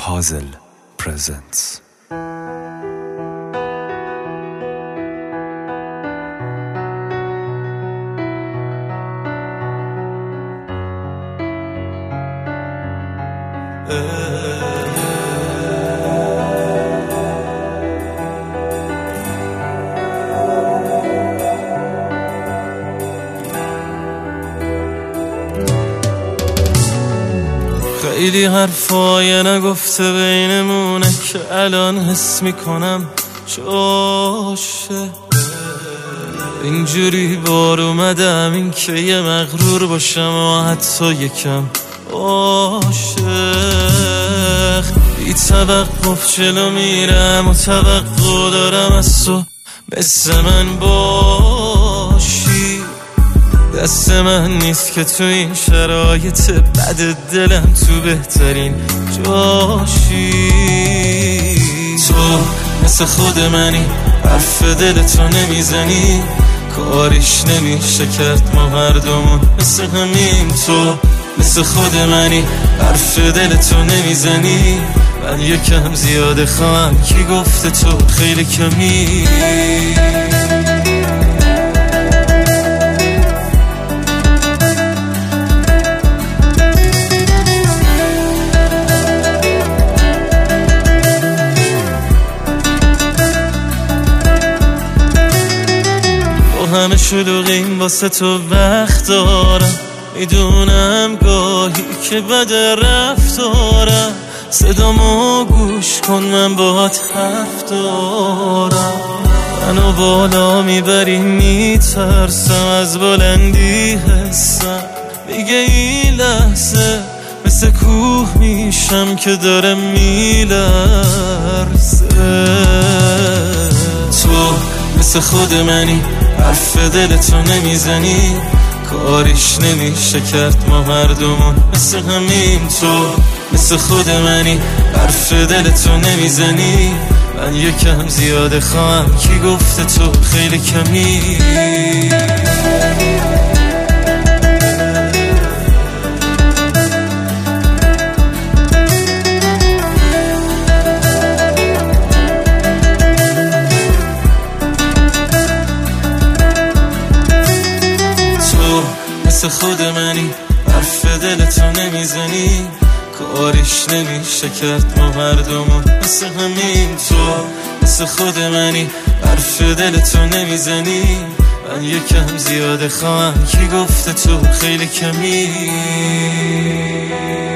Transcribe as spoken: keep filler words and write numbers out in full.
Hazel presents. خیلی حرفای نگفته بینمونه که الان حس میکنم جاشه. اینجوری بار اومدم این که یه مغرور باشم و حتی یکم عاشق. بی توقف جلو میرم و توقع دارم از تو مثل من باشی. دست من نیست که تو این شرایط بد دلم تو بهترین جاشی. تو مثل خود منی، حرف دلتو نمیزنی، کاریش نمیشه کرد ما هر دومون مثل همین. تو مثل خود منی، حرف دلتو نمیزنی، من یکم زیاده خواهم. کی گفته تو خیلی کمی؟ همه شلوغیم واسه تو وقت دارم، میدونم گاهی که بد رفتارم. صدامو گوش کن من باهات حرف دارم. منو بالا میبری میترسم، از بلندی حسم میگه این لحظه مثل کوه میشم که داره میلرزه. تو مثل خود منی، حرف دلتو نمیزنی، کاریش نمیشه کرد ما هر دومون مثل همین. تو مثل خود منی، حرف دلتو نمیزنی، من یکم زیاده خواهم. کی گفته تو خیلی کمی؟ مثل خود منی، حرف دلتو نمیزنی، کاریش نمیشه کرد ما هر دومون مثل همین. تو مثل خود منی، حرف دلتو نمیزنی، من یکم زیاده خواهم. کی گفته تو خیلی کمی؟